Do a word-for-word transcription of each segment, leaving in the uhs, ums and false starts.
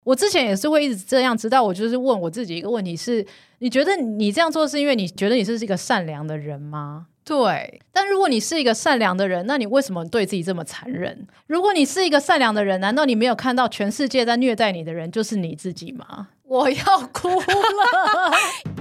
我之前也是会一直这样，直到我就是问我自己一个问题是，你觉得你这样做是因为你觉得你是一个善良的人吗？对，但如果你是一个善良的人，那你为什么对自己这么残忍？如果你是一个善良的人，难道你没有看到全世界在虐待你的人就是你自己吗？我要哭了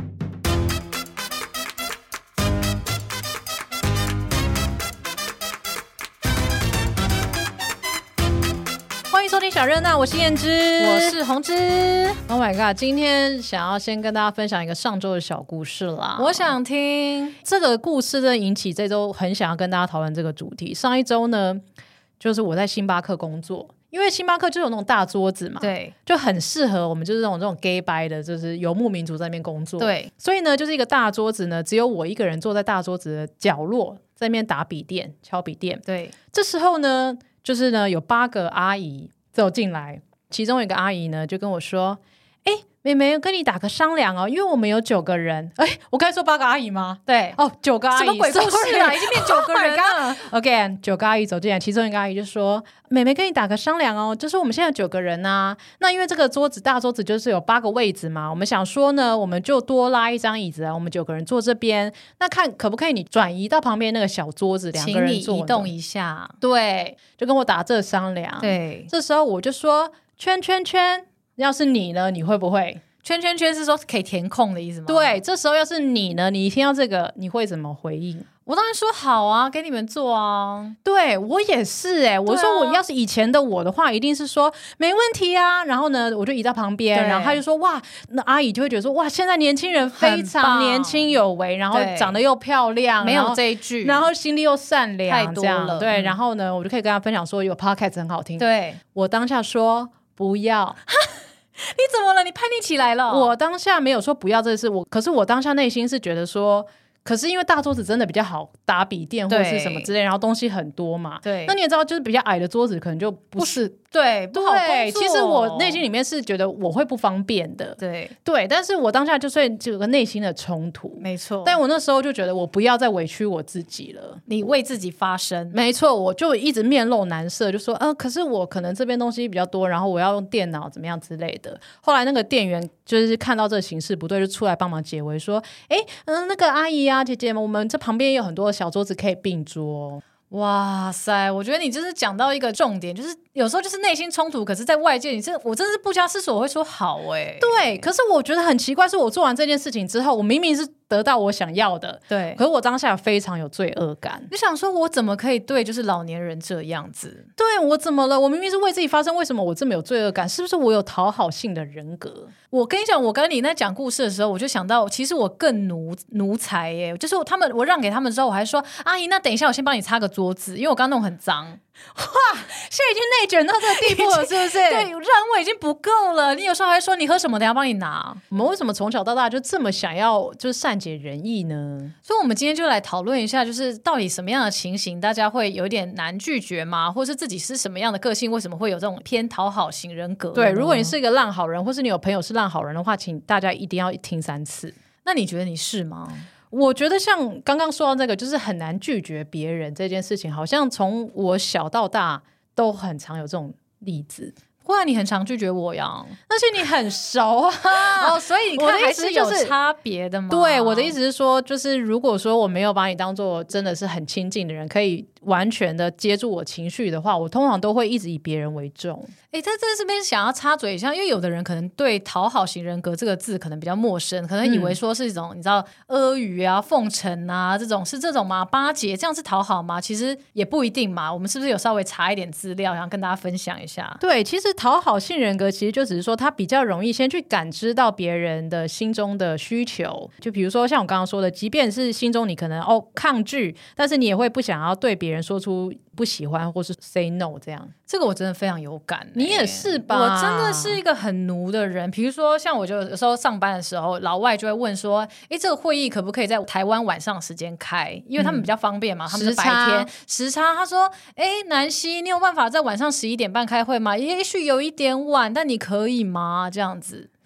欢迎收听小热闹，我是燕之， 我是红之。 Oh my god， 今天想要先跟大家分享一个上周的小故事啦。 我想听这个故事真的引起这周很想要跟大家讨论这个主题。上一周呢，就是我在星巴克工作，因为星巴克就有那种大桌子嘛， 对， 就很适合我们就是这种这种 gay bye 的，就是游牧民族在那边工作。 对， 所以呢，就是一个大桌子呢，只有我一个人坐在大桌子的角落，在那边打笔电、敲笔电。 对， 这时候呢，就是呢有八个阿姨走进来，其中一个阿姨呢就跟我说：“哎，妹妹，跟你打个商量哦，因为我们有九个人。”哎，我刚才说八个阿姨吗？ 对， 哦，九个阿姨， 什么鬼故事啊？已经变九个人了。 OK， 九个阿姨走进来，其中一个阿姨就说：“妹妹，跟你打个商量哦，就是我们现在九个人啊，那因为这个桌子大桌子就是有八个位置嘛，我们想说呢，我们就多拉一张椅子啊，我们九个人坐这边，那看可不可以你转移到旁边那个小桌子，两个人坐， 请你移动一下。” 对，就跟我打这商量。 对， 这时候我就说：“圈圈圈，要是你呢，你会不会？” 圈圈圈是说可以填空的意思吗？ 对，这时候要是你呢，你听到这个你会怎么回应？ 我当然说好啊，给你们做啊。 对，我也是哎、欸，我说我要是以前的我的话，一定是说没问题啊。然后呢，我就移到旁边，然后他就说哇，那阿姨就会觉得说哇，现在年轻人非常年轻有为，然后长得又漂亮， 没有这一句， 然后心地又善良， 太多了。 对、 嗯， 然后呢，我就可以跟他分享说有 podcast 很好听。 对， 我当下说不要。 你怎么了？你叛逆起来了？ 我当下没有说不要这事，我可是我当下内心是觉得说，可是因为大桌子真的比较好打笔电或是什么之类，然后东西很多嘛， 对， 那你也知道，就是比较矮的桌子可能就不是， 不对不好工作。 对，其实我内心里面是觉得我会不方便的， 对对，但是我当下就算有个内心的冲突， 没错。 但我那时候就觉得我不要再委屈我自己了， 你为自己发声， 没错，我就一直面露难色，就说呃，可是我可能这边东西比较多，然后我要用电脑怎么样之类的。后来那个店员就是看到这个形势不对，就出来帮忙解围，说，哎，嗯，那个阿姨啊，姐姐们，我们这旁边有很多小桌子可以并桌。 哇塞，我觉得你就是讲到一个重点，就是有时候就是内心冲突，可是在外界你这我真的是不加思索我会说好哎、欸。 对，可是我觉得很奇怪，是我做完这件事情之后，我明明是得到我想要的， 对， 可是我当下非常有罪恶感， 你想说我怎么可以对就是老年人这样子？ 对，我怎么了？我明明是为自己发声，为什么我这么有罪恶感？是不是我有讨好性的人格？ 我跟你讲，我跟你在讲故事的时候，我就想到其实我更奴奴才耶，就是他们我让给他们之后，我还说阿姨，那等一下我先帮你擦个桌子，因为我刚弄很脏。 哇，现在已经内卷到这个地步了，是不是？ 对，让位已经不够了。你有时候还说你喝什么，等一下帮你拿。 我们为什么从小到大就这么想要就是善解人意呢？ 所以我们今天就来讨论一下，就是到底什么样的情形大家会有点难拒绝吗？或是自己是什么样的个性，为什么会有这种偏讨好型人格？ 对，如果你是一个烂好人，或是你有朋友是烂好人的话，请大家一定要听三次。 那你觉得你是吗？ 我觉得像刚刚说到这个，就是很难拒绝别人这件事情，好像从我小到大都很常有这种例子。 不然你很常拒绝我呀， 但是你很熟啊。 哦，所以你看还是有差别的嘛。 对，我的意思是说，就是如果说我没有把你当做真的是很亲近的人，可以完全的接住我情绪的话，我通常都会一直以别人为重。 哎，在这边想要插嘴一下，因为有的人可能对讨好型人格这个字可能比较陌生，可能以为说是一种、嗯、你知道阿谀啊、奉承啊这种，是这种吗？巴结这样是讨好吗？其实也不一定嘛。我们是不是有稍微查一点资料，想跟大家分享一下？ 对，其实讨好性人格其实就只是说他比较容易先去感知到别人的心中的需求，就比如说像我刚刚说的，即便是心中你可能哦抗拒，但是你也会不想要对别人说出不喜欢或是 say no 这样。 这个我真的非常有感、欸、 你也是吧？ 我真的是一个很奴的人。比如说像我就有时候上班的时候，老外就会问说，诶，这个会议可不可以在台湾晚上时间开，因为他们比较方便嘛、嗯、他们是白天时差。他说，诶，南希，你有办法在晚上十一点半开会吗？也许有一点晚，但你可以吗？这样子。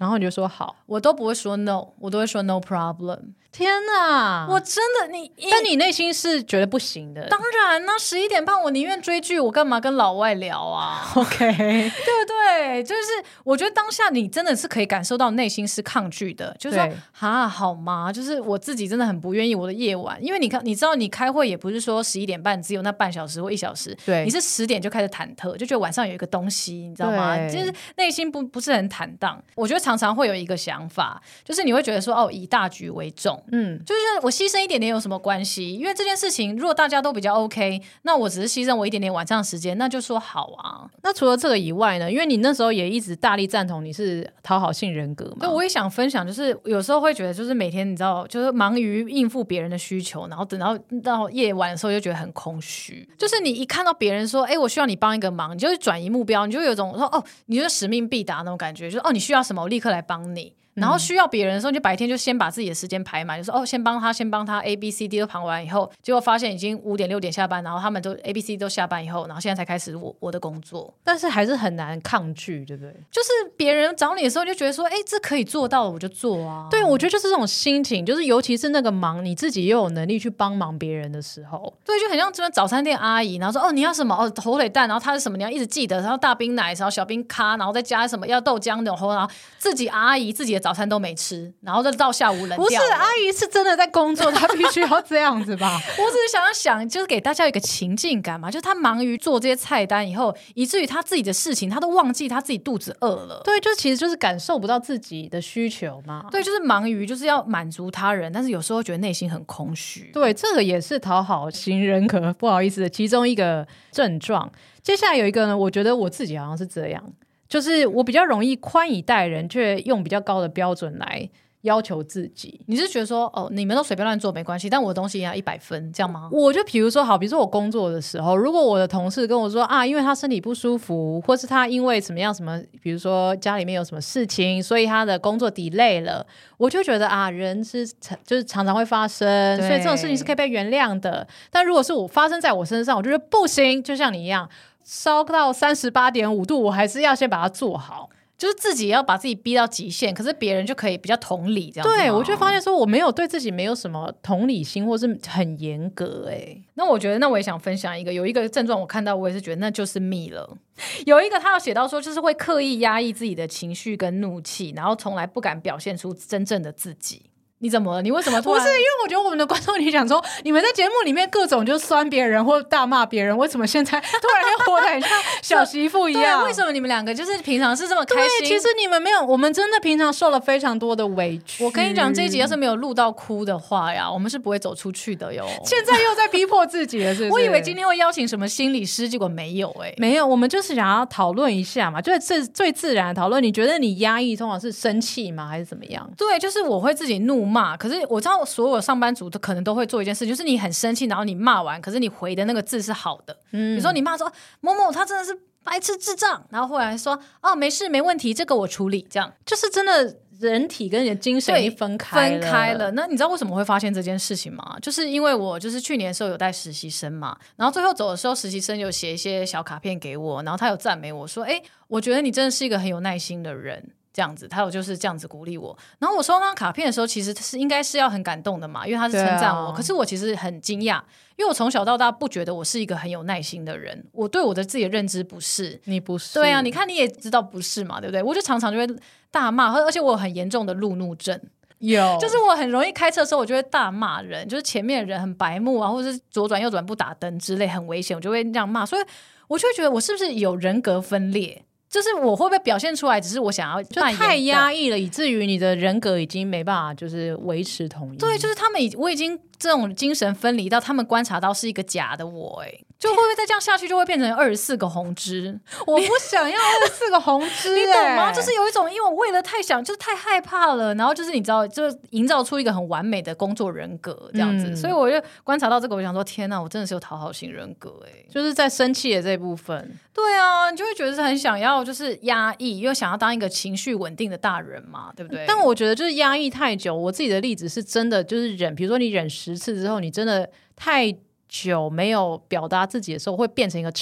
然后你就说好， 我都不会说 no， 我都会说 no problem。 天哪， 我真的你， 但你内心是觉得不行的。 当然那十一点半我宁愿追剧，我干嘛跟老外聊啊 ？OK， 对不对？就是我觉得当下你真的是可以感受到内心是抗拒的，就是说哈好吗？就是我自己真的很不愿意我的夜晚，因为你看，你知道你开会也不是说十一点半只有那半小时或一小时， 对， 你是十点就开始忐忑，就觉得晚上有一个东西，你知道吗？就是内心不不是很坦荡。我觉得常常会有一个想法，就是你会觉得说哦，以大局为重。嗯，就是我牺牲一点点有什么关系？因为这件事情如果大家都比较 OK， 那我只是牺牲我一点点晚上的时间，那就说好啊。 那除了这个以外呢？因为你那时候也一直大力赞同你是讨好性人格嘛。 对，我也想分享，就是有时候会觉得，就是每天你知道，就是忙于应付别人的需求，然后等到到夜晚的时候，就觉得很空虚。就是你一看到别人说，哎，我需要你帮一个忙，你就会转移目标，你就有一种说，哦，你就使命必达那种感觉，就是哦，你需要什么，我立刻来帮你。然后需要别人的时候，你就白天就先把自己的时间排满，就说哦，先帮他，先帮他 A B C D 都排完以后，结果发现已经五点六点下班，然后他们都 A B C 都下班以后，然后现在才开始我我的工作， 但是还是很难抗拒，对不对？ 就是别人找你的时候，就觉得说，哎，这可以做到的我就做啊。 对，我觉得就是这种心情，就是尤其是那个忙，你自己又有能力去帮忙别人的时候， 对，就很像这边早餐店阿姨，然后说哦，你要什么哦，火腿蛋，然后它是什么，你要一直记得，然后大冰奶，然后小冰咖，然后再加什么要豆浆的，然后自己阿姨自己的早餐都没吃。然后就到下午冷掉了。 不是阿姨是真的在工作，她必须要这样子吧？ 我只是想要想，就是给大家一个情境感嘛，就是她忙于做这些菜单以后，以至于她自己的事情，她都忘记她自己肚子饿了。 对，就其实就是感受不到自己的需求嘛。 对，就是忙于就是要满足他人，但是有时候觉得内心很空虚。 对，这个也是讨好型人格，不好意思的其中一个症状。接下来有一个呢，我觉得我自己好像是这样。就是我比较容易宽以待人，却用比较高的标准来要求自己。 你是觉得说哦，你们都随便乱做没关系，但我的东西也要一百分这样吗？ 我就比如说好，比如说我工作的时候，如果我的同事跟我说啊，因为他身体不舒服，或是他因为什么样什么，比如说家里面有什么事情，所以他的工作 delay 了，我就觉得啊，人是就是常常会发生，所以这种事情是可以被原谅的。但如果是我发生在我身上，我就觉得不行，就像你一样。烧到三十八点五度，我还是要先把它做好， 就是自己要把自己逼到极限，可是别人就可以比较同理这样子。 对，我就发现说我没有对自己没有什么同理心，或是很严格。哎、欸， 那我觉得，那我也想分享一个，有一个症状我看到，我也是觉得那就是 me 了。有一个他有写到说，就是会刻意压抑自己的情绪跟怒气，然后从来不敢表现出真正的自己。你怎么了？你为什么突然？ 不是，因为我觉得我们的观众，你想说，你们在节目里面各种就酸别人或大骂别人，为什么现在突然间活得很像小媳妇一样？ 对，为什么你们两个就是平常是这么开心？ 对，其实你们没有，我们真的平常受了非常多的委屈。 我跟你讲，这一集要是没有录到哭的话呀，我们是不会走出去的哟。 现在又在逼迫自己了，是不是？ 我以为今天会邀请什么心理师，结果没有哎、欸， 没有，我们就是想要讨论一下嘛，就是最最自然的讨论。你觉得你压抑通常是生气吗，还是怎么样？ 对，就是我会自己怒骂，可是我知道。所有上班族都可能都会做一件事，就是你很生气，然后你骂完，可是你回的那个字是好的。嗯，比如说你骂说某某他真的是白痴智障，然后后来说哦没事没问题，这个我处理，这样就是真的人体跟你的精神已经分开了。 分开了。那你知道为什么会发现这件事情吗？就是因为我就是去年的时候有带实习生嘛，然后最后走的时候，实习生有写一些小卡片给我，然后他有赞美我说，哎，我觉得你真的是一个很有耐心的人。这样子，他有就是这样子鼓励我。然后我收到那张卡片的时候，其实是应该是要很感动的嘛，因为他是称赞我。啊、可是我其实很惊讶，因为我从小到大不觉得我是一个很有耐心的人，我对我的自己的认知不是。 你不是？ 对啊，你看你也知道不是嘛，对不对？我就常常就会大骂，而且我有很严重的路怒症。 有， 就是我很容易开车的时候，我就会大骂人，就是前面的人很白目啊，或者是左转右转不打灯之类，很危险，我就会这样骂。所以我就会觉得我是不是有人格分裂？就是我会不会表现出来，只是我想要就太压抑了，以至于你的人格已经没办法就是维持统一。 对，就是他们已我已经这种精神分离到他们观察到是一个假的我、欸，哎，就会不会再这样下去就会变成二十四个红枝？ 我不想要二十四个红枝、欸， 你懂吗？就是有一种，因为我为了太想，就是太害怕了，然后就是你知道，就营造出一个很完美的工作人格这样子，嗯、所以我就观察到这个，我想说，天哪，我真的是有讨好型人格、欸，哎， 就是在生气的这部分。 对啊，你就会觉得是很想要，就是压抑，又想要当一个情绪稳定的大人嘛，对不对？ 但我觉得就是压抑太久，我自己的例子是真的，就是忍，比如说你忍十次之后，你真的太久没有表达自己的时候，会变成一个超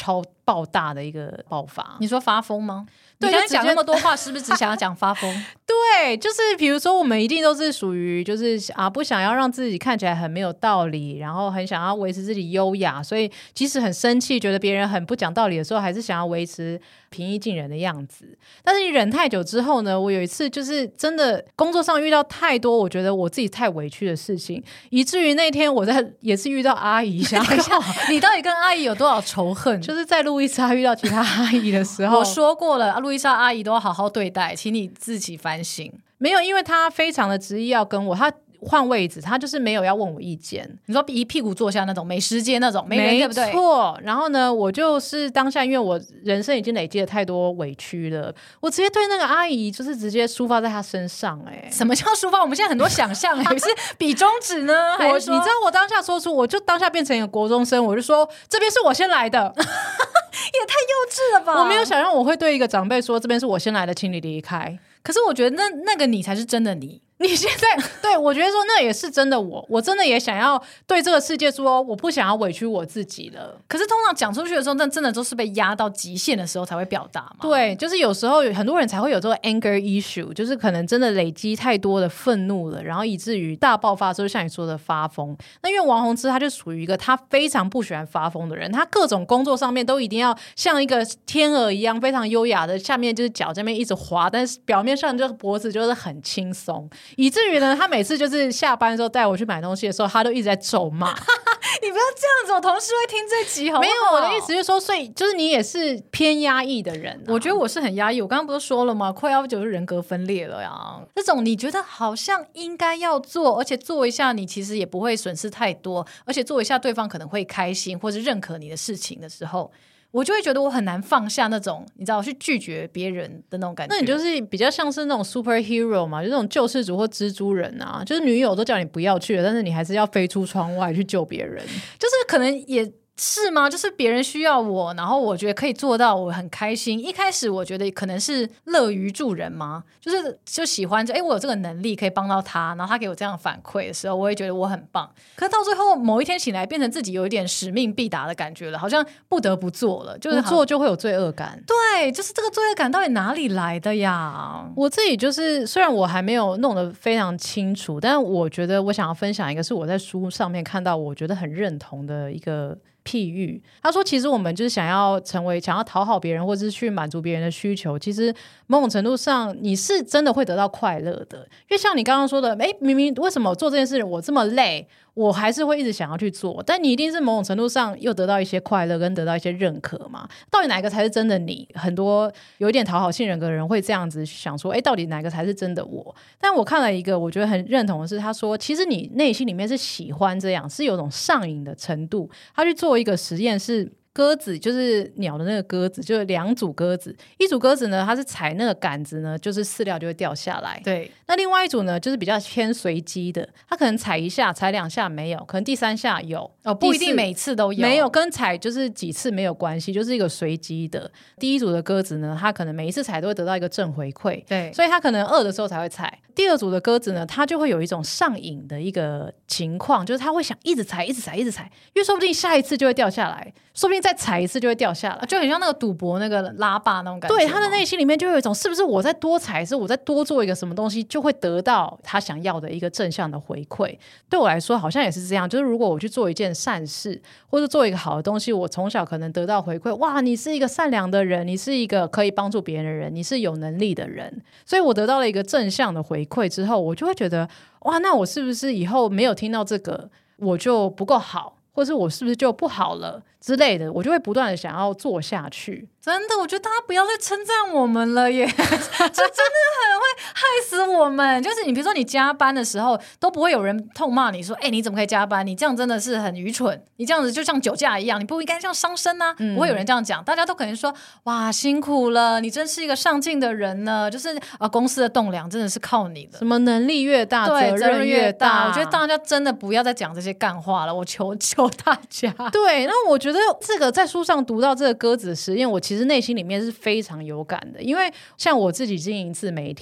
爆大的一个爆发。 你说发疯吗？ 对， 你刚才讲那么多话是不是只想要讲发疯？ 对，就是比如说我们一定都是属于就是啊不想要让自己看起来很没有道理，然后很想要维持自己优雅，所以即使很生气觉得别人很不讲道理的时候，还是想要维持平易近人的样子。但是你忍太久之后呢，我有一次就是真的工作上遇到太多我觉得我自己太委屈的事情，以至于那天我在也是遇到阿姨想等一下你到底跟阿姨有多少仇恨？ 就是在路易莎遇到其他阿姨的时候我说过了，路易莎阿姨都要好好对待，请你自己反省。 没有，因为她非常的执意要跟我，她换位置，她就是没有要问我意见。 你说一屁股坐下那种没时间那种没人，对不对？ 没错。然后呢，我就是当下因为我人生已经累积了太多委屈了，我直接对那个阿姨就是直接抒发在她身上。哎， 什么叫抒发？我们现在很多想象哎，是比中指呢还是说你知道我当下说出，我就当下变成一个国中生，我就说这边是我先来的。 也太幼稚了吧！ 我没有想让我会对一个长辈说这边是我先来的，请你离开。 可是我觉得那那个你才是真的你。 你现在对我觉得说那也是真的我，我真的也想要对这个世界说我不想要委屈我自己了。 可是通常讲出去的时候，那真的都是被压到极限的时候才会表达嘛。 对，就是有时候很多人才会有这个 anger issue， 就是可能真的累积太多的愤怒了，然后以至于大爆发之后像你说的发疯。那因为王宏之他就属于一个他非常不喜欢发疯的人，他各种工作上面都一定要像一个天鹅一样非常优雅的，下面就是脚这边一直滑，但是表面上就是脖子就是很轻松，以至于呢他每次就是下班的时候带我去买东西的时候，他都一直在咒骂。 你不要这样子，我同事会听这集好不好？ 没有，我的意思是说，所以就是你也是偏压抑的人、啊、 我觉得我是很压抑，我刚刚不是说了吗？快要就是人格分裂了呀。这种你觉得好像应该要做，而且做一下你其实也不会损失太多，而且做一下对方可能会开心或是认可你的事情的时候，我就会觉得我很难放下那种你知道去拒绝别人的那种感觉。 那你就是比较像是那种 superhero 嘛，就那种救世主或蜘蛛人啊，就是女友都叫你不要去了，但是你还是要飞出窗外去救别人。 就是可能也是吗？就是别人需要我，然后我觉得可以做到，我很开心。一开始我觉得可能是乐于助人嘛，就是就喜欢就哎，我有这个能力可以帮到他，然后他给我这样反馈的时候，我也觉得我很棒。可是到最后某一天醒来，变成自己有一点使命必达的感觉了，好像不得不做了，就是不做就会有罪恶感。 对，就是这个罪恶感到底哪里来的呀？ 我自己就是虽然我还没有弄得非常清楚，但我觉得我想要分享一个是我在书上面看到我觉得很认同的一个譬喻。他说其实我们就是想要成为想要讨好别人或者是去满足别人的需求，其实某种程度上你是真的会得到快乐的。因为像你刚刚说的，诶，明明为什么做这件事我这么累，我还是会一直想要去做，但你一定是某种程度上又得到一些快乐跟得到一些认可嘛。到底哪一个才是真的你？很多有一点讨好性人格的人会这样子想说，诶，到底哪个才是真的我？但我看了一个我觉得很认同的是，他说其实你内心里面是喜欢这样，是有种上瘾的程度。他去做一个实验是鸽子，就是鸟的那个鸽子，就是两组鸽子，一组鸽子呢它是踩那个杆子呢，就是饲料就会掉下来。 对， 那另外一组呢就是比较偏随机的，它可能踩一下踩两下没有，可能第三下有哦，不一定每次都有， 没有，跟踩就是几次没有关系，就是一个随机的。第一组的鸽子呢，它可能每一次踩都会得到一个正回馈， 对， 所以它可能饿的时候才会踩。第二组的鸽子呢，它就会有一种上瘾的一个情况，就是它会想一直踩一直踩一直踩，因为说不定下一次就会掉下来，说不定再踩一次就会掉下来， 就很像那个赌博那个拉霸那种感觉。 对，他的内心里面就会有一种是不是我再多踩，是我再多做一个什么东西就会得到他想要的一个正向的回馈。对我来说好像也是这样，就是如果我去做一件善事或者做一个好的东西，我从小可能得到回馈，哇，你是一个善良的人，你是一个可以帮助别人的人，你是有能力的人，所以我得到了一个正向的回馈之后，我就会觉得哇，那我是不是以后没有听到这个我就不够好，或是我是不是就不好了之类的，我就会不断的想要做下去。 真的，我觉得大家不要再称赞我们了耶，这真的很会害死我们。就是你比如说你加班的时候都不会有人痛骂你说，哎、欸，你怎么可以加班？你这样真的是很愚蠢，你这样子就像酒驾一样，你不应该这样伤身啊、嗯、不会有人这样讲，大家都可能说哇辛苦了，你真是一个上进的人呢，就是啊公司的栋梁真的是靠你的， 什么能力越大责任越大。 我觉得大家真的不要再讲这些干话了，我求求大家。 对，那我觉得这个在书上读到这个鸽子实验，我其实内心里面是非常有感的，因为像我自己经营自媒体，我们一开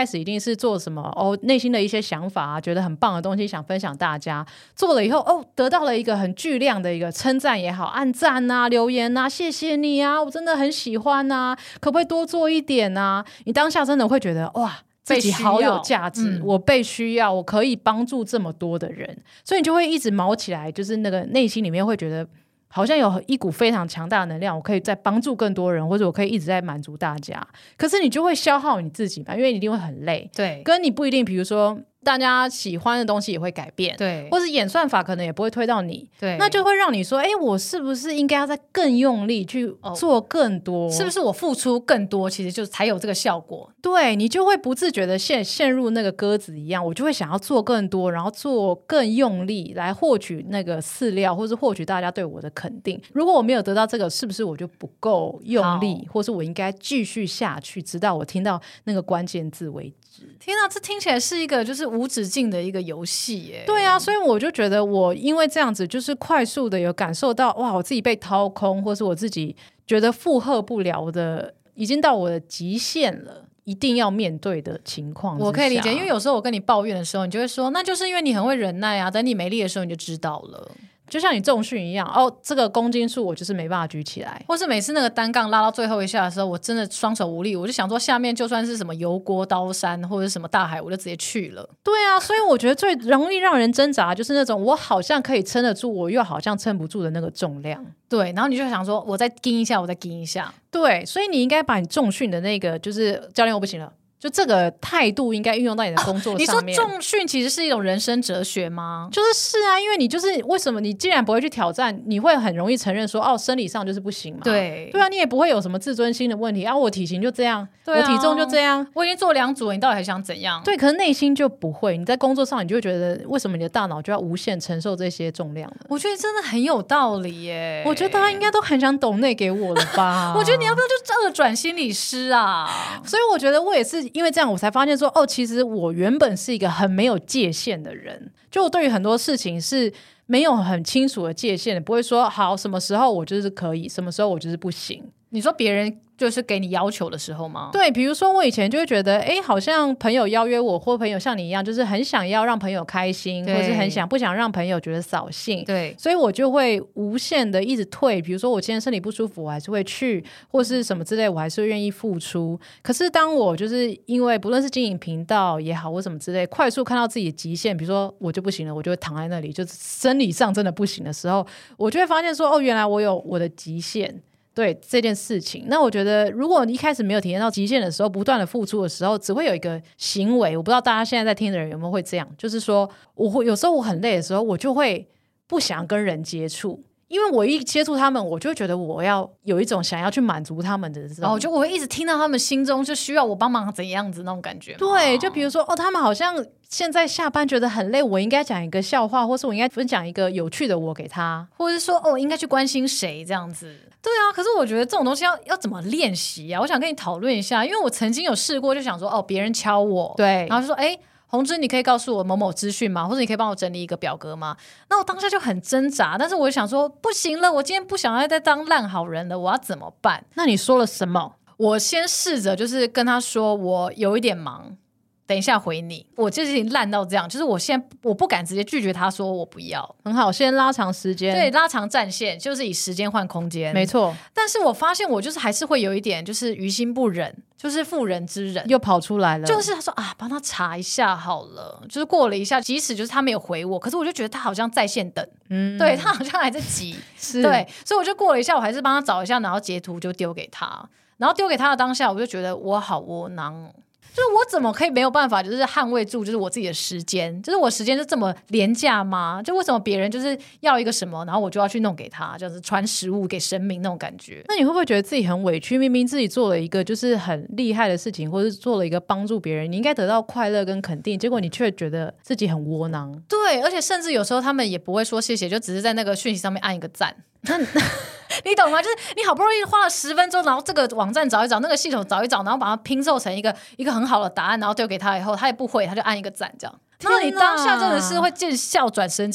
开始一定是做什么哦，内心的一些想法啊，觉得很棒的东西想分享大家，做了以后哦，得到了一个很巨量的一个称赞也好，按赞啊，留言啊，谢谢你啊，我真的很喜欢啊，可不可以多做一点啊？你当下真的会觉得哇，自己好有价值、嗯、我被需要，我可以帮助这么多的人，所以你就会一直毛起来，就是那个内心里面会觉得好像有一股非常强大的能量，我可以再帮助更多人，或者我可以一直在满足大家，可是你就会消耗你自己嘛，因为你一定会很累， 对， 跟你不一定比如说大家喜欢的东西也会改变， 对， 或是演算法可能也不会推到你， 对， 那就会让你说哎，我是不是应该要再更用力去做更多、哦、 是不是我付出更多其实就才有这个效果， 对，你就会不自觉的陷陷入那个鸽子一样，我就会想要做更多，然后做更用力来获取那个饲料，或是获取大家对我的肯定，如果我没有得到这个，是不是我就不够用力，或是我应该继续下去直到我听到那个关键字为止。 天啊，这听起来是一个就是无止境的一个游戏耶。 对啊，所以我就觉得我因为这样子就是快速的有感受到哇，我自己被掏空，或是我自己觉得负荷不了的，已经到我的极限了，一定要面对的情况。 我可以理解，因为有时候我跟你抱怨的时候，你就会说那就是因为你很会忍耐啊，等你没力的时候你就知道了， 就像你重训一样，哦，这个公斤数我就是没办法举起来， 或是每次那个单杠拉到最后一下的时候，我真的双手无力，我就想说下面就算是什么油锅刀山或者什么大海，我就直接去了。 对啊，所以我觉得最容易让人挣扎就是那种我好像可以撑得住，我又好像撑不住的那个重量。 对，然后你就想说我再盯一下，我再盯一下。 对，所以你应该把你重训的那个就是教练我不行了，就这个态度应该运用到你的工作上面、 啊、你说重训其实是一种人生哲学吗？ 就是是啊，因为你就是为什么你既然不会去挑战，你会很容易承认说哦，生理上就是不行嘛。 对对啊，你也不会有什么自尊心的问题啊，我体型就这样、 对啊、 我体重就这样， 我已经做两组了，你到底还想怎样？ 对，可是内心就不会，你在工作上你就会觉得为什么你的大脑就要无限承受这些重量呢？ 我觉得真的很有道理耶， 我觉得大家应该都很想抖内给我了吧我觉得你要不要就二转心理师啊？ 所以我觉得我也是因为这样我才发现说哦，其实我原本是一个很没有界限的人，就我对于很多事情是没有很清楚的界限的，不会说好什么时候我就是可以，什么时候我就是不行。 你说别人就是给你要求的时候吗？ 对，比如说我以前就会觉得哎，好像朋友邀约我，或朋友像你一样就是很想要让朋友开心，或是很想不想让朋友觉得扫兴， 对， 所以我就会无限的一直退，比如说我今天身体不舒服我还是会去，或是什么之类我还是会愿意付出。可是当我就是因为不论是经营频道也好或什么之类，快速看到自己的极限，比如说我就不行了，我就会躺在那里，就是生理上真的不行的时候，我就会发现说哦，原来我有我的极限，对这件事情。那我觉得如果你一开始没有体验到极限的时候，不断的付出的时候，只会有一个行为，我不知道大家现在在听的人有没有会这样，就是说我会有时候我很累的时候，我就会不想跟人接触，因为我一接触他们，我就会觉得我要有一种想要去满足他们的这种， 哦，就我会一直听到他们心中就需要我帮忙怎样子那种感觉。 对，就比如说哦，他们好像现在下班觉得很累，我应该讲一个笑话，或是我应该分享一个有趣的我给他， 或者是说哦，应该去关心谁这样子。对啊，可是我觉得这种东西要要怎么练习啊？我想跟你讨论一下，因为我曾经有试过，就想说哦，别人敲我， 对， 然后就说哎，红芝，你可以告诉我某某资讯吗？或者你可以帮我整理一个表格吗？那我当下就很挣扎，但是我就想说不行了，我今天不想要再当烂好人了，我要怎么办？ 那你说了什么？ 我先试着就是跟他说我有一点忙，等一下回你。我这事情烂到这样，就是我现在我不敢直接拒绝他说我不要。 很好，先拉长时间， 对，拉长战线，就是以时间换空间， 没错。 但是我发现我就是还是会有一点就是于心不忍，就是妇人之仁又跑出来了， 就是他说啊，帮他查一下好了，就是过了一下，即使就是他没有回我，可是我就觉得他好像在线等，嗯，对，他好像还在急是， 对，所以我就过了一下，我还是帮他找一下，然后截图就丢给他，然后丢给他的当下我就觉得我好窝囊，就是我怎么可以没有办法就是捍卫住就是我自己的时间，就是我时间就这么廉价吗？就为什么别人就是要一个什么然后我就要去弄给他，就是传食物给神明那种感觉。 那你会不会觉得自己很委屈？明明自己做了一个就是很厉害的事情，或是做了一个帮助别人，你应该得到快乐跟肯定，结果你却觉得自己很窝囊。 对，而且甚至有时候他们也不会说谢谢，就只是在那个讯息上面按一个赞你懂吗？就是你好不容易花了十分钟，然后这个网站找一找，那个系统找一找，然后把它拼凑成一个一个很好的答案，然后丢给他以后他也不回，他就按一个赞这样，然后你当下真的是会见笑转生气。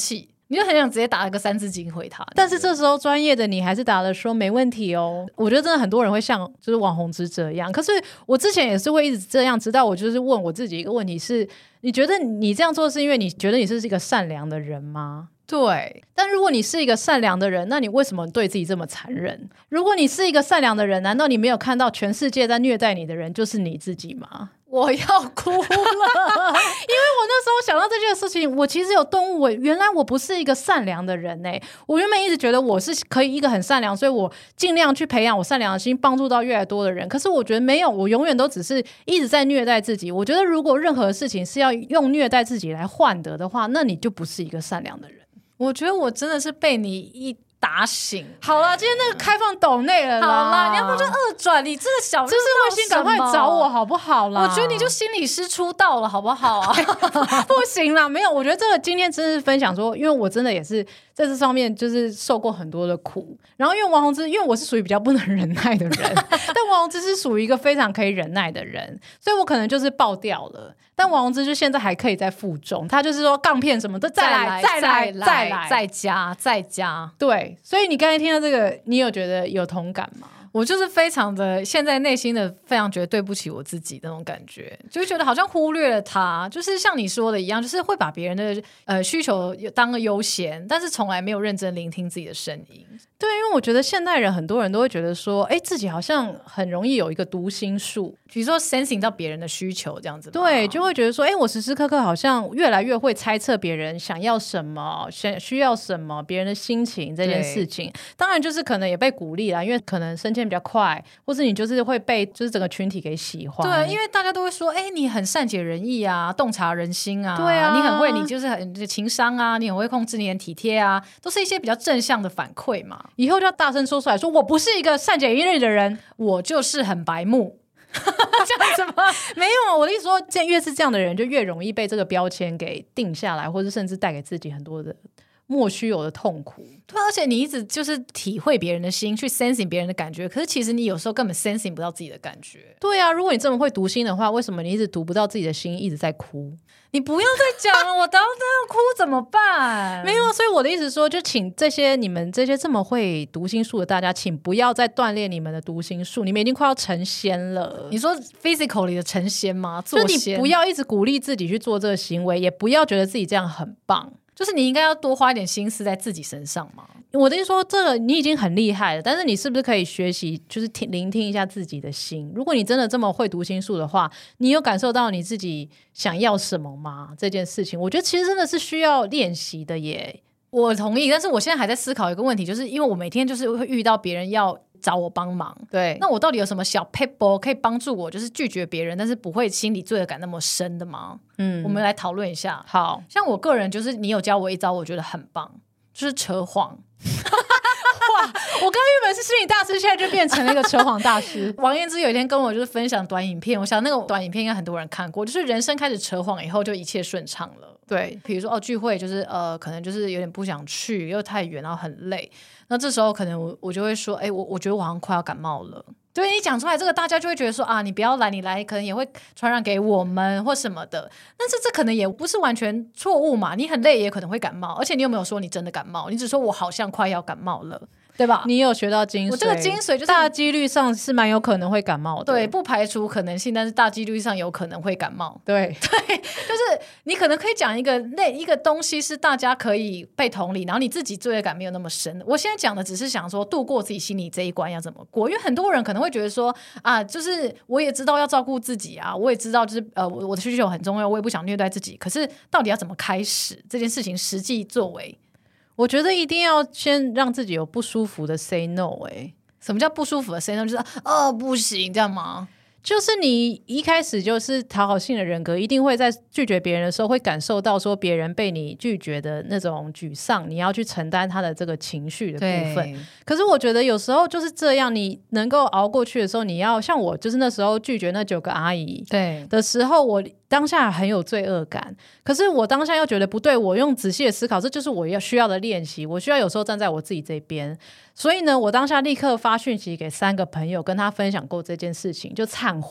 你就很想直接打一个三字经回他。 但是这时候专业的你还是打了说没问题哦。我觉得真的很多人会像就是网红之这样，可是我之前也是会一直这样，直到我就是问我自己一个问题是，你觉得你这样做是因为你觉得你是一个善良的人吗？对，但如果你是一个善良的人，那你为什么对自己这么残忍？如果你是一个善良的人，难道你没有看到全世界在虐待你的人就是你自己吗？我要哭了因为我那时候想到这件事情，我其实有动物，我原来我不是一个善良的人欸。我原本一直觉得我是可以一个很善良，所以我尽量去培养我善良的心，帮助到越来越多的人。可是我觉得没有，我永远都只是一直在虐待自己。我觉得如果任何事情是要用虐待自己来换得的话，那你就不是一个善良的人。 我觉得我真的是被你一打醒。 好了，今天那个开放抖内了啦， 好啦，你要不要就二转？你这个小就是卫星赶快找我好不好啦？ 我觉得你就心理师出道了好不好啊？ 不行啦，没有，我觉得这个今天真是分享说，因为我真的也是在这上面就是受过很多的苦，然后因为王宏之，因为我是属于比较不能忍耐的人但王宏之是属于一个非常可以忍耐的人，所以我可能就是爆掉了，但王宏之就现在还可以再负重，他就是说杠片什么的再来再来再来再加再加。 对，所以你刚才听到这个你有觉得有同感吗？ 我就是非常的现在内心的非常觉得对不起我自己那种感觉，就觉得好像忽略了他，就是像你说的一样，就是会把别人的呃需求当个优先，但是从来没有认真聆听自己的声音。 对，因为我觉得现代人很多人都会觉得说，哎，自己好像很容易有一个读心术， 比如说 sensing 到别人的需求这样子。 对，就会觉得说，哎，我时时刻刻好像越来越会猜测别人想要什么，想需要什么，别人的心情这件事情。当然就是可能也被鼓励啦，因为可能升迁比较快，或是你就是会被就是整个群体给喜欢。 对，因为大家都会说，哎，你很善解人意啊，洞察人心啊， 对啊， 你很会，你就是很情商啊，你很会控制，你很体贴啊，都是一些比较正向的反馈嘛。 以后就要大声说出来，说我不是一个善解人意的人， 我就是很白目。这样子吗？ 没有，我的意思说，越是这样的人，就越容易被这个标签给定下来，或者甚至带给自己很多的莫须有的痛苦。 对，而且你一直就是体会别人的心，去 sensing 别人的感觉，可是其实你有时候根本 sensing 不到自己的感觉。 对啊，如果你这么会读心的话，为什么你一直读不到自己的心，一直在哭？ 你不要再讲了，我当这样哭怎么办？ 没有啊，所以我的意思说，就请这些你们这些这么会读心术的大家，请不要再锻炼你们的读心术，你们已经快要成仙了。 你说 physically 的成仙吗？ 就你不要一直鼓励自己去做这个行为，也不要觉得自己这样很棒。 就是你应该要多花一点心思在自己身上嘛。 我的意思说，这个你已经很厉害了，但是你是不是可以学习，就是听聆听一下自己的心？如果你真的这么会读心术的话，你有感受到你自己想要什么吗？这件事情，我觉得其实真的是需要练习的耶。 我同意，但是我现在还在思考一个问题，就是因为我每天就是会遇到别人要找我帮忙， 对， 那我到底有什么小 paper 可以帮助我，就是拒绝别人，但是不会心理罪恶感那么深的吗？嗯，我们来讨论一下。 好， 像我个人就是你有教我一招，我觉得很棒，就是扯谎。 哇！我刚刚原本是心理大师，现在就变成了一个扯谎大师。 王彥之有一天跟我就是分享短影片，我想那个短影片应该很多人看过，就是人生开始扯谎以后就一切顺畅了。对，比如说哦聚会就是呃可能就是有点不想去，又太远，然后很累，那这时候可能我我就会说，哎，我我觉得我好像快要感冒了。对，你讲出来这个，大家就会觉得说啊，你不要来，你来可能也会传染给我们或什么的。但是这可能也不是完全错误嘛，你很累也可能会感冒，而且你有没有说你真的感冒？你只说我好像快要感冒了，对吧？ 你有学到精髓， 我这个精髓就是大几率上是蛮有可能会感冒的， 对，不排除可能性，但是大几率上有可能会感冒。 对对，就是你可能可以讲一个那一个东西是大家可以被同理，然后你自己罪恶感没有那么深。我现在讲的只是想说度过自己心里这一关要怎么过，因为很多人可能会觉得说啊，就是我也知道要照顾自己啊，我也知道就是呃我的需求很重要，我也不想虐待自己，可是到底要怎么开始这件事情实际作为？ 我觉得一定要先让自己有不舒服的 say no。 欸， 什么叫不舒服的 say no？ 就是哦不行这样吗？ 就是你一开始就是讨好性的人格，一定会在拒绝别人的时候会感受到说别人被你拒绝的那种沮丧，你要去承担他的这个情绪的部分。可是我觉得有时候就是这样，你能够熬过去的时候，你要像我就是那时候拒绝那九个阿姨对的时候，我当下很有罪恶感，可是我当下又觉得不对，我用仔细的思考，这就是我要需要的练习，我需要有时候站在我自己这边。所以呢，我当下立刻发讯息给三个朋友，跟他分享过这件事情，就忏悔。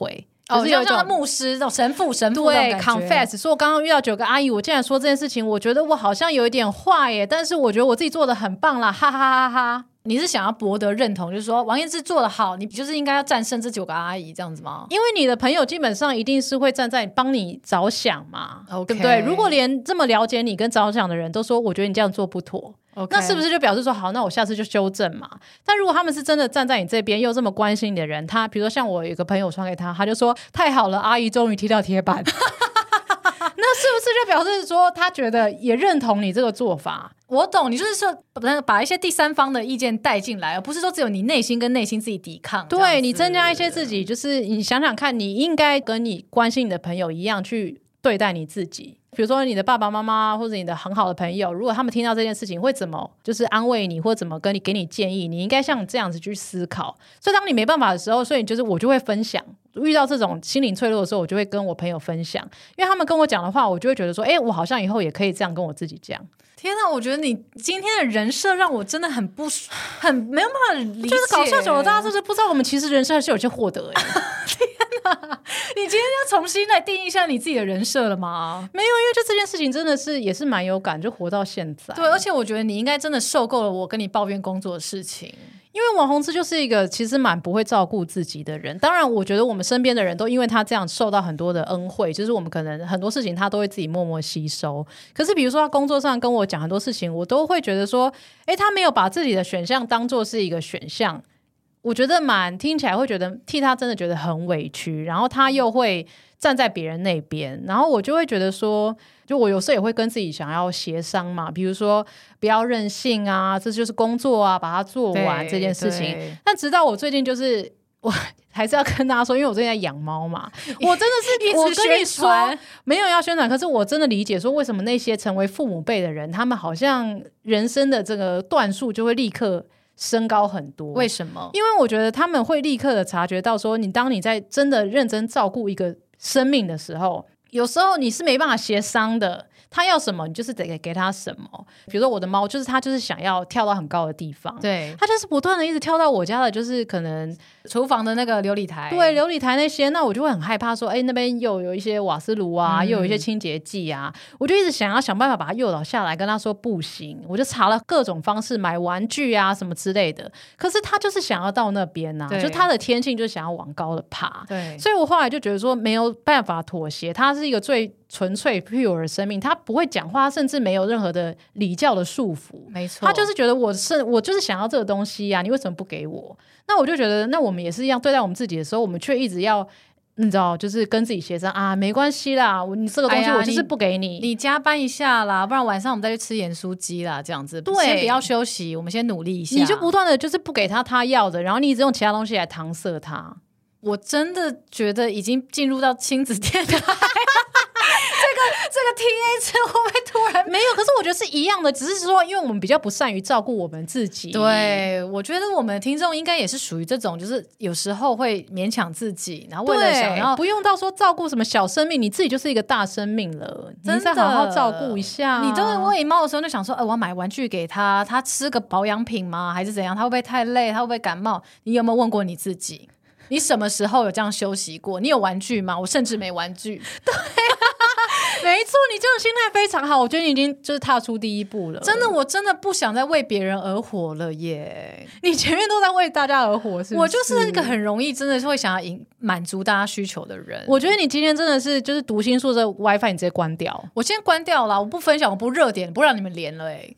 哦， 就是有一种像牧师那种神父神父对 confess 说我刚刚遇到九个阿姨，我竟然说这件事情，我觉得我好像有一点坏耶，但是我觉得我自己做的很棒啦，哈哈哈哈哈。 你是想要博得认同，就是说王彥之做得好，你就是应该要战胜这九个阿姨这样子吗？ 因为你的朋友基本上一定是会站在帮你着想嘛， okay. 对不对？如果连这么了解你跟着想的人都说我觉得你这样做不妥，okay. 那是不是就表示说好，那我下次就修正嘛？但如果他们是真的站在你这边又这么关心你的人，他比如说像我有一个朋友传给他，他就说太好了，阿姨终于踢到铁板那是不是就表示说他觉得也认同你这个做法？ 我懂，你就是说把一些第三方的意见带进来，而不是说只有你内心跟内心自己抵抗。 对，你增加一些自己，就是你想想看，你应该跟你关心你的朋友一样去对待你自己。比如说你的爸爸妈妈或者你的很好的朋友，如果他们听到这件事情会怎么就是安慰你，或者怎么跟你给你建议，你应该像这样子去思考。所以当你没办法的时候，所以就是我就会分享，遇到这种心灵脆弱的时候，我就会跟我朋友分享，因为他们跟我讲的话，我就会觉得说哎，我好像以后也可以这样跟我自己讲。 天哪，我觉得你今天的人设让我真的很不很没有办法理解， 就是搞笑久了，大家就是不知道我们其实人设还是有些获得。 天哪，你今天要重新来定义一下你自己的人设了吗？ 没有，因为就这件事情真的是也是蛮有感，就活到现在。 对，而且我觉得你应该真的受够了我跟你抱怨工作的事情。 因为王宏志就是一个其实蛮不会照顾自己的人，当然我觉得我们身边的人都因为他这样受到很多的恩惠，就是我们可能很多事情他都会自己默默吸收。可是比如说他工作上跟我讲很多事情，我都会觉得说诶，他没有把自己的选项当作是一个选项，我觉得蛮听起来会觉得替他真的觉得很委屈，然后他又会站在别人那边，然后我就会觉得说，就我有时候也会跟自己想要协商嘛，比如说不要任性啊，这就是工作啊，把它做完这件事情。但直到我最近就是我还是要跟大家说，因为我最近在养猫嘛，我真的是一直宣传， 没有要宣传，可是我真的理解说为什么那些成为父母辈的人，他们好像人生的这个段数就会立刻升高很多。 为什么？ 因为我觉得他们会立刻的察觉到说，你当你在真的认真照顾一个生命的时候，有时候你是没办法协商的，他要什么你就是得给他什么。比如说我的猫就是它就是想要跳到很高的地方， 对， 它就是不断的一直跳到我家的就是可能厨房的那个流理台， 对，流理台那些，那我就会很害怕说哎，那边又有一些瓦斯炉啊、嗯、又有一些清洁剂啊，我就一直想要想办法把它诱导下来，跟他说不行，我就查了各种方式买玩具啊什么之类的，可是他就是想要到那边啊，就他的天性就想要往高的爬， 对， 所以我后来就觉得说没有办法妥协，他是一个最纯粹 pure 的生命，他不会讲话，甚至没有任何的礼教的束缚， 没错， 他就是觉得我是我就是想要这个东西啊，你为什么不给我？那我就觉得那我们也是一样对待我们自己的时候，我们却一直要你知道就是跟自己协商啊，没关系啦，你这个东西我就是不给你、哎、 你, 你加班一下啦，不然晚上我们再去吃盐酥鸡啦，这样子对，先不要休息，我们先努力一下， 你就不断的就是不给他他要的，然后你一直用其他东西来搪塞他。 我真的觉得已经进入到亲子电台这个这个 T A 值会不会突然没有？可是我觉得是一样的，只是说因为我们比较不善于照顾我们自己。 对，我觉得我们的听众应该也是属于这种，就是有时候会勉强自己，然后为了想要不用到说照顾什么小生命，你自己就是一个大生命了，你再好好照顾一下。 你都喂猫的时候就想说，呃，我要买玩具给他，他吃个保养品吗？还是怎样？他会不会太累？他会不会感冒？你有没有问过你自己？你什么时候有这样休息过？你有玩具吗？我甚至没玩具。 对没错，你这种心态非常好，我觉得你已经就是踏出第一步了。 真的，我真的不想再为别人而活了耶！ 你前面都在为大家而活，是不是？ 我就是一个很容易真的是会想要满足大家需求的人。 我觉得你今天真的是就是读心术这 WiFi 你直接关掉。 我先关掉了，我不分享，我不热点，不让你们连了哎。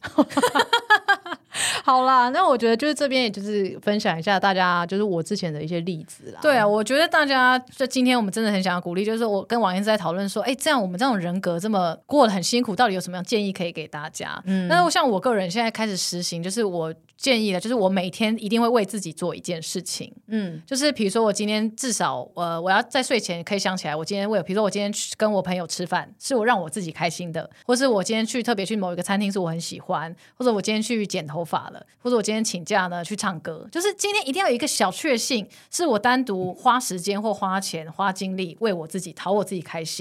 好啦，那我觉得就是这边也就是分享一下大家就是我之前的一些例子啦。 对啊，我觉得大家就今天我们真的很想要鼓励，就是我跟王彥之在讨论说，哎，这样我们这种人格这么过得很辛苦，到底有什么样建议可以给大家？嗯，那像我个人现在开始实行，就是我建议的，就是我每天一定会为自己做一件事情。嗯，就是比如说我今天至少呃我要在睡前可以想起来，我今天为比如说我今天去跟我朋友吃饭，是我让我自己开心的，或是我今天去特别去某一个餐厅是我很喜欢，或者我今天去剪头发了，或者我今天请假呢去唱歌，就是今天一定要有一个小确幸，是我单独花时间或花钱花精力为我自己讨我自己开心。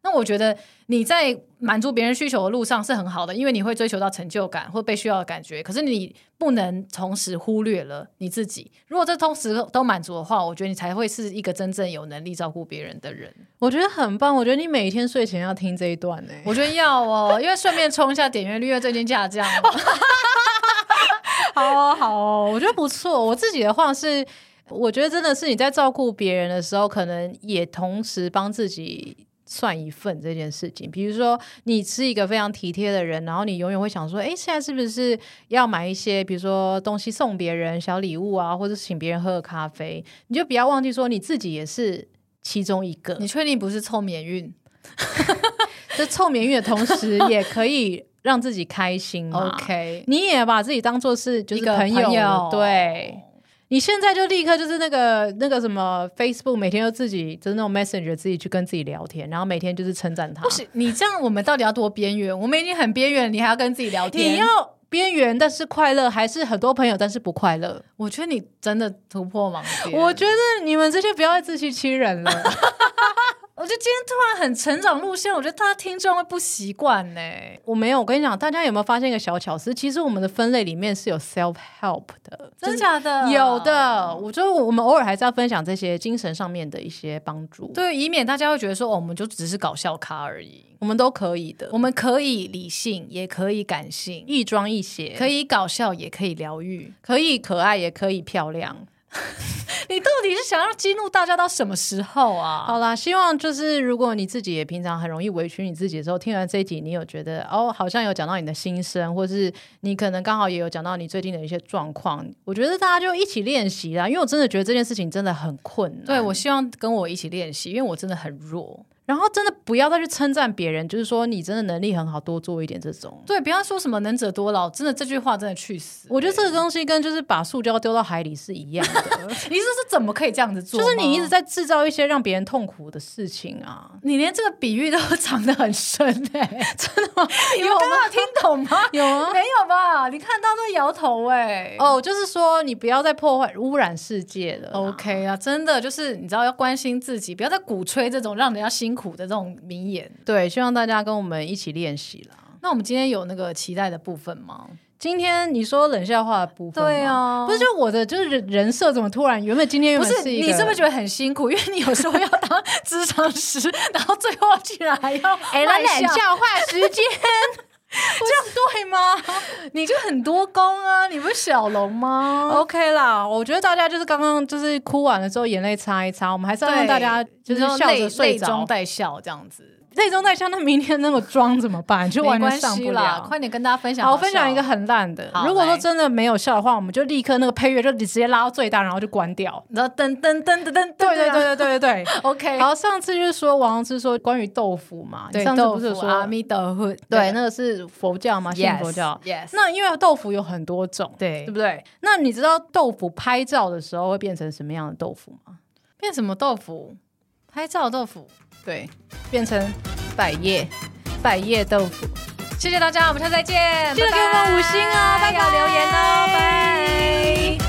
那我觉得你在满足别人需求的路上是很好的，因为你会追求到成就感或被需要的感觉，可是你不能同时忽略了你自己。如果这同时都满足的话，我觉得你才会是一个真正有能力照顾别人的人。 我觉得很棒，我觉得你每天睡前要听这一段呢、欸。 我觉得要哦，因为顺便冲一下点阅率，因为最近下降了。 好哦好哦，我觉得不错。我自己的话是我觉得真的是你在照顾别人的时候可能也同时帮自己算一份这件事情。比如说你是一个非常体贴的人，然后你永远会想说哎，现在是不是要买一些比如说东西送别人小礼物啊，或者请别人喝个咖啡，你就不要忘记说你自己也是其中一个。 你确定不是凑免运？ 就凑免运的同时也可以让自己开心嘛。 OK， 你也把自己当作是就是朋友， 朋友对，你现在就立刻就是那个那个什么 Facebook 每天都自己就是那种 Messenger 自己去跟自己聊天，然后每天就是称赞他。 不是你这样，我们到底要多边缘？我们已经很边缘，你还要跟自己聊天？ 你要边缘但是快乐，还是很多朋友但是不快乐？ 我觉得你真的突破盲点。 我觉得你们这些不要再自欺欺人了。 我觉得今天突然很成长路线，我觉得他听众会不习惯呢。 我没有，我跟你讲，大家有没有发现一个小巧思？其实我们的分类里面是有 self help 的， 真的假的？ 有的。我觉得我们偶尔还是要分享这些精神上面的一些帮助， 对，以免大家会觉得说、哦、我们就只是搞笑咖而已。 我们都可以的， 我们可以理性，也可以感性， 亦庄亦谐， 可以搞笑，也可以疗愈， 可以可爱，也可以漂亮。 你到底是想要激怒大家到什么时候啊？ 好啦，希望就是如果你自己也平常很容易委屈你自己的时候，听完这一集你有觉得哦，好像有讲到你的心声，或是你可能刚好也有讲到你最近的一些状况，我觉得大家就一起练习啦，因为我真的觉得这件事情真的很困难。 对，我希望跟我一起练习，因为我真的很弱。 然后真的不要再去称赞别人，就是说你真的能力很好，多做一点这种。 对，不要说什么能者多劳，真的这句话真的去死、欸。 我觉得这个东西跟就是把塑胶丢到海里是一样的。 你说是怎么可以这样子做？ 就是你一直在制造一些让别人痛苦的事情啊！ 你连这个比喻都藏得很深哎、欸， 真的吗？ 你们刚刚有听懂吗？ 有啊， 没有吧？你看到都摇头哎、欸。 哦，就是说你不要再破坏污染世界了。 OK 啊，真的就是你知道要关心自己，不要再鼓吹这种让人家辛苦的这种名言。 对，希望大家跟我们一起练习啦。 那我们今天有那个期待的部分吗？ 今天你说冷笑话的部分吗？ 对啊， 不是就我的就是人设怎么突然原本今天原本是一个， 你是不是觉得很辛苦？因为你有时候要当咨商师，然后最后竟然还要哎，来冷笑话时间。 这样对吗？你就很多功啊，你不是小龙吗 ？OK 啦，我觉得大家就是刚刚就是哭完了之后眼泪擦一擦，我们还是要让大家就是笑着睡着， 泪中带笑这样子。 泪中带笑，那明天那个妆怎么办？就完全上不了。 快点跟大家分享。 好，我分享一个很烂的。如果说真的没有笑的话，我们就立刻那个配乐就直接拉到最大，然后就关掉。 然后噔噔噔噔噔， 对对对对对对对。 OK。 好，上次就是说王老师说关于豆腐嘛， 对， 上次不是说阿弥陀佛， 对，那个是佛教嘛，信佛教。 Yes。 那因为豆腐有很多种， 对， 对不对？那你知道豆腐拍照的时候会变成什么样的豆腐吗？ 变什么豆腐？拍照豆腐？ 对，变成百叶百叶豆腐。 谢谢大家，我们下次再见， 记得给我们五星哦，拜拜， 要留言哦，拜。